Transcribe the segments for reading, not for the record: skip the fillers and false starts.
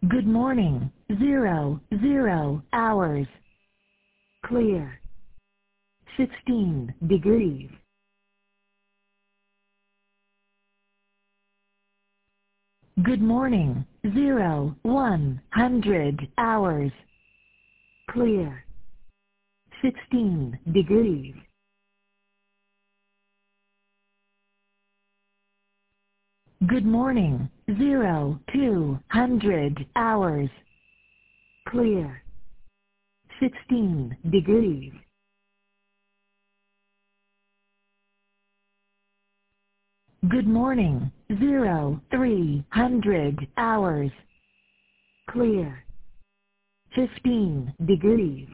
Good morning. 00 hours. Clear. 16 degrees. Good morning. 100 hours. Clear. 16 degrees. Good morning. 200 hours. Clear. 16 degrees. Good morning. 300 hours. Clear. 15 degrees.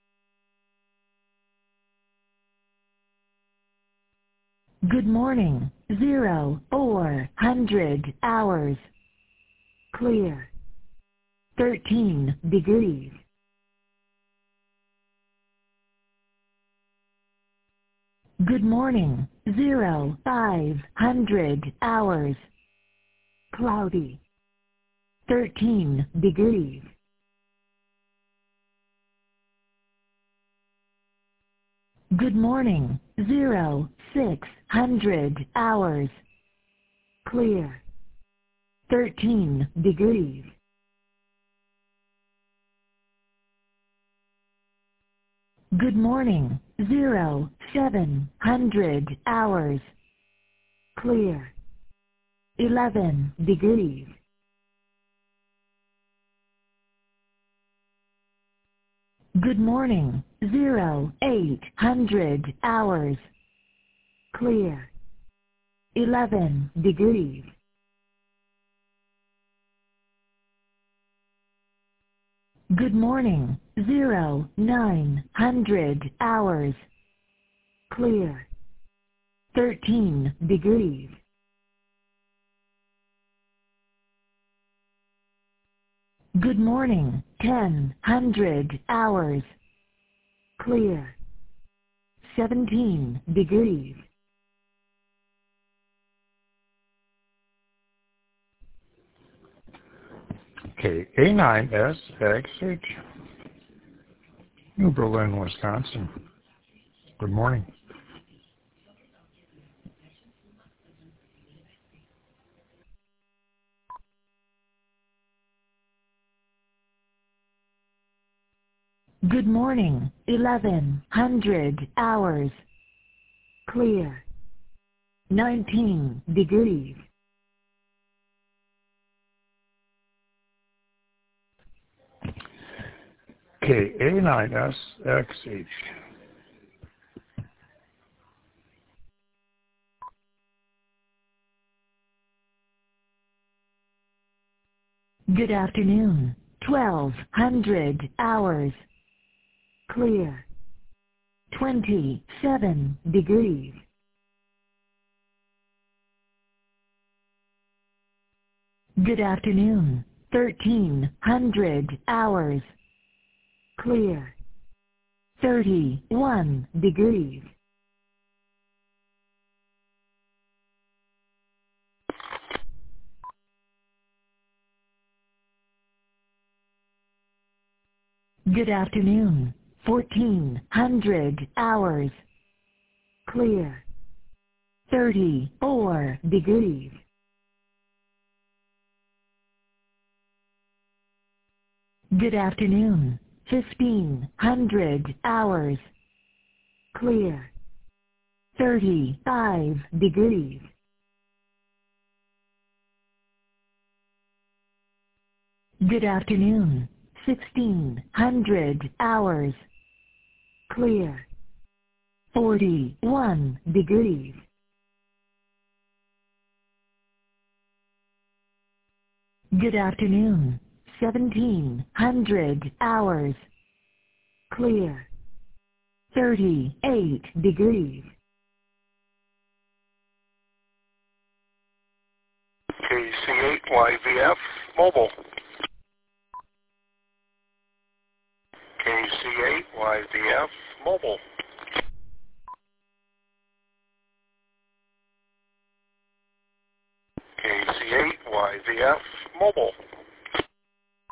Good morning. 400 hours. Clear. 13 degrees. Good morning. 500 hours. Cloudy. 13 degrees. Good morning. 600 hours. Clear. 13 degrees. Good morning. 700 hours. Clear. 11 degrees. Good morning. 800 hours. Clear. 11 degrees. Good morning. 900 hours. Clear. 13 degrees. Good morning. 1000 hours. Clear. 17 degrees. Okay, A9SXH, New Berlin, Wisconsin. Good morning. Good morning. 1100 hours. Clear. 19 degrees. Okay, A9SXH. Good afternoon. 1200 hours. Clear. 27 degrees. Good afternoon. 1300 hours. Clear. 31 degrees. Good afternoon. 1400 hours. Clear. 34 degrees. Good afternoon. 1500 hours. Clear. 35 degrees. Good afternoon. 1600 hours. Clear. 41 degrees. Good afternoon. 1700 hours. Clear. 38 degrees. KC8YVF Mobile. KC8YVF Mobile. KC8YVF Mobile.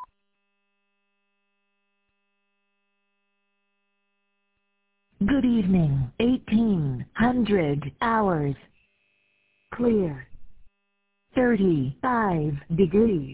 Good evening. 1800 hours. Clear. 35 degrees.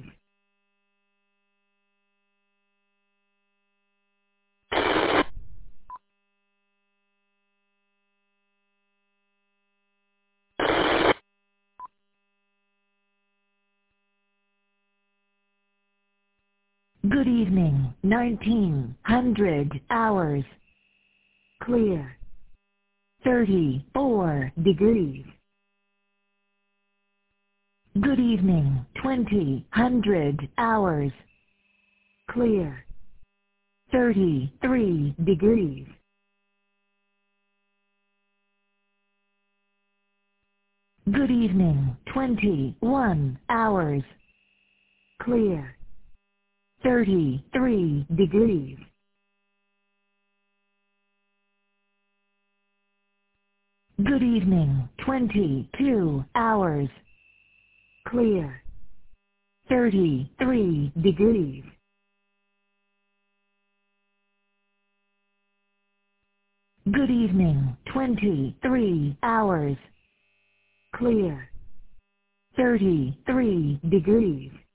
Good evening. 1900 hours. Clear. 34 degrees. Good evening. 2000 hours. Clear. 33 degrees. Good evening. 21 hours. Clear. 33 degrees. Good evening. 22 hours. Clear. 33 degrees. Good evening. 23 hours. Clear. 33 degrees.